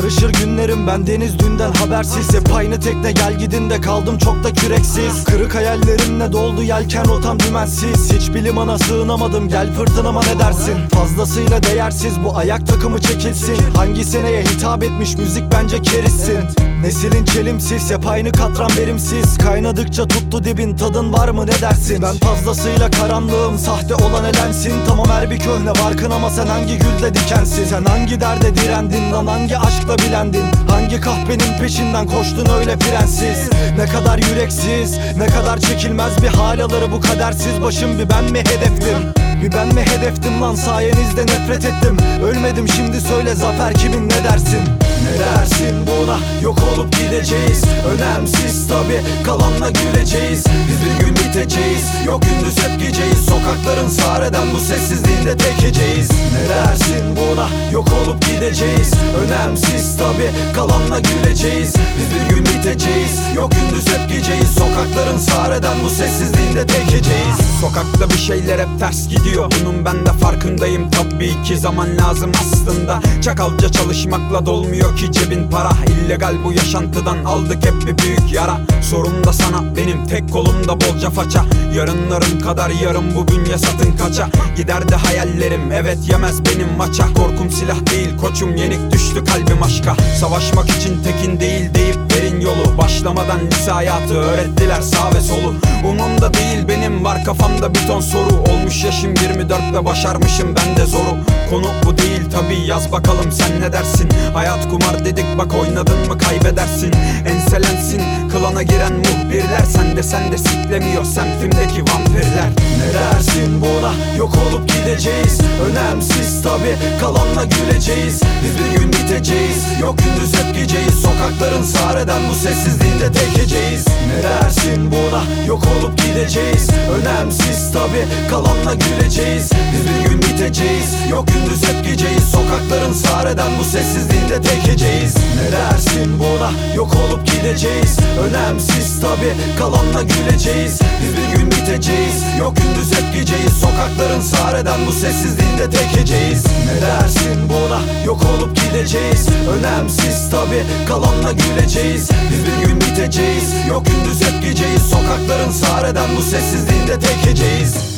Akışır günlerim, ben deniz dünden habersiz. Hep aynı tekne gel gidinde, kaldım çok da küreksiz. Kırık hayallerimle doldu yelken rotam dümensiz. Hiç bir limana sığınamadım, gel fırtınama ne dersin? Fazlasıyla değersiz bu ayak takımı çekilsin. Hangi seneye hitap etmiş müzik, bence kerissin. Neslin çelimsiz, hep aynı katran verimsiz. Kaynadıkça tuttu dibin, tadın var mı ne dersin? Ben fazlasıyla karanlığım, sahte olan elensin. Tamam her bir köhne barkın ama sen hangi gülde dikensin? Sen hangi derde direndin lan, hangi aşkla bilendin? Hangi kahvenin peşinden koştun öyle frensiz? Ne kadar yüreksiz, ne kadar çekilmez bir hal alır bu kadersiz. Başım bir ben mi hedeftim? Bir ben mi hedeftim lan, sayenizde nefret ettim. Ölmedim şimdi, söyle zafer kimin ne dersin? Ne dersin buna, yok olup gideceğiz. Önemsiz tabi, kalanla güleceğiz. Biz bir gün biteceğiz, yok gündüz hep geceyiz. Sokakların sareden bu sessizliğinde tek heceğiz. Ne dersin buna, yok olup gideceğiz. Önemsiz tabi, kalanla güleceğiz. Biz bir gün biteceğiz, yok gündüz hep geceyiz. Sokakların sareden bu sessizliğinde tek heceğiz. Sokakta bir şeyler hep ters gidiyor, bunun ben de farkındayım. Tabii ki zaman lazım aslında. Çakalca çalışmakla dolmuyor ki cebin para. İllegal bu yaşantıdan aldık hep bir büyük yara. Sorun da sana, benim tek kolumda bolca faça. Yarınlarım kadar yarım bu bünye satın kaça. Giderdi hayallerim, evet yemez benim maça. Korkum silah değil koçum, yenik düştü kalbim aşka. Savaşmak için tekin değil deyip verin yolu. Başlamadan lise hayatı öğrettiler sağ ve solu. Umumda değil benim, var kafamda bir ton soru. Olmuş yaşım 24 ve başarmışım ben de zoru. Konu bu değil tabi, yaz bakalım sen ne dersin? Hayat kumar dedik bak, oynadın mı kaybedersin. Enselensin klana giren muhbirler. Sen de siklemiyor semtimdeki vampirler. Ne dersin buna, yok olup gideceğiz. Önemsiz tabi, kalanla güleceğiz. Biz bir gün biteceğiz, yok gündüz hep geceyiz. Sokakların sareden bu sessizliğinde tek heceğiz. Ne dersin buna, yok olup gideceğiz. Önemsiz tabi, kalanla güleceğiz. Biz bir gün biteceğiz, yok gündüz hep geceyiz. Sokakların sareden bu sessizliğinde tek heceğiz. Ne dersin buna, yok olup gideceğiz. Önemsiz tabi, kalanla güleceğiz. Biz bir gün biteceğiz, yok gündüz hep geceyiz. Sokakların sareden bu sessizliğinde tek heceğiz. Ne dersin buna, yok olup gideceğiz. Önemsiz tabi, kalanla güleceğiz. Biz bir gün biteceğiz, yok gündüz hep geceyiz. Sokakların sareden bu sessizliğinde tek heceğiz.